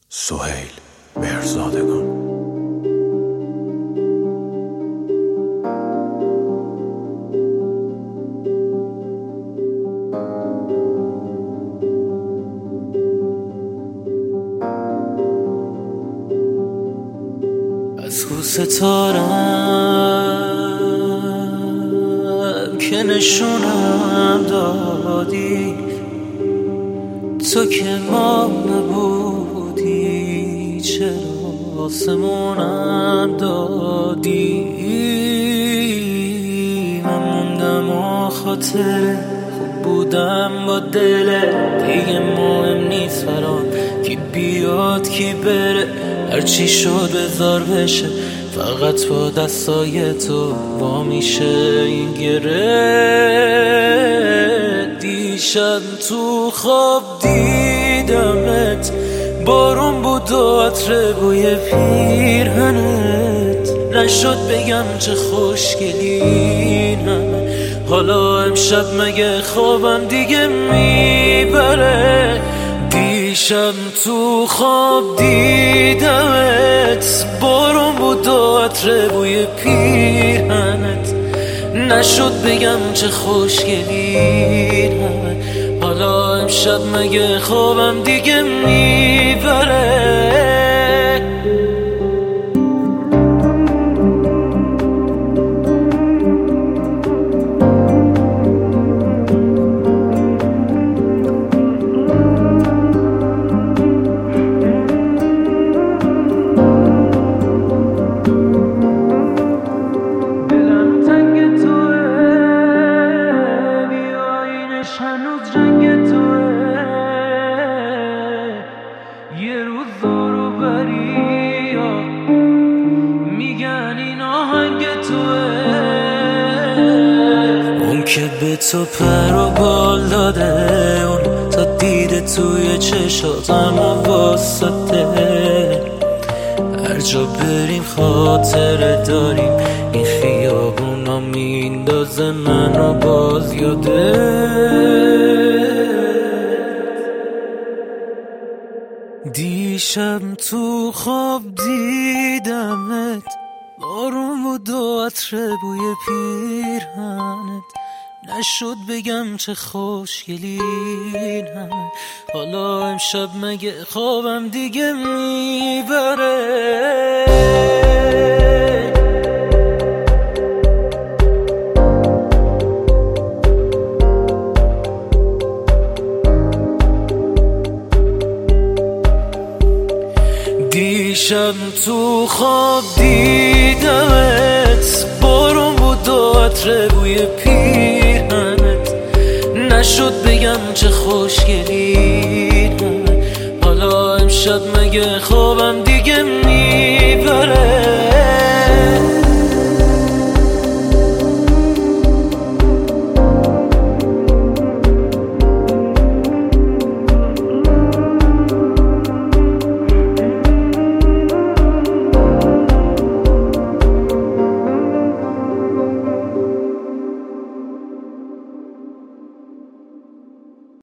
سهیل مهرزادگان. از کو ستارم که نشونم دادی، تو که ما نبودی چرا آسمونم دادی. من موندم و خاطر خوب بودم با دلت، دیگه مهم نیست برام کی بیاد کی بره، هرچی شد بذار بشه، فقط با دستای تو با میشه این گره. دیشب تو خواب دیدمت، بارون بود و عطر بوی پیرهنت، نشد بگم چه خوشگلی همه، حالا امشب مگه خوابم دیگه میبره. دیشب تو خواب دیدمت، بارون بود و عطر بوی پیرهنت، نشد بگم چه خوشگلی همه، حالا امشب مگه خوابم دیگه میبره. هنوز رنگ توه، یه روز دارو بری ها میگن این آهنگ توه. اون که به تو پر و بال داده، اون تا دیده توی چشات اما واسطه، هر جا بریم خاطره داریم، این خیابونا میندازه منو باز یاده. دیشب تو خواب دیدمت، بارون بود و عطر بوی پیرهنت، نشد بگم چه خوشگلی همه، حالا امشب مگه خوابم دیگه میبره. دیشب تو خواب دیدمت، بارون بود و عطر بوی پیرهنت، نشد بگم چه خوشگلی همه، حالا امشب مگه خوابم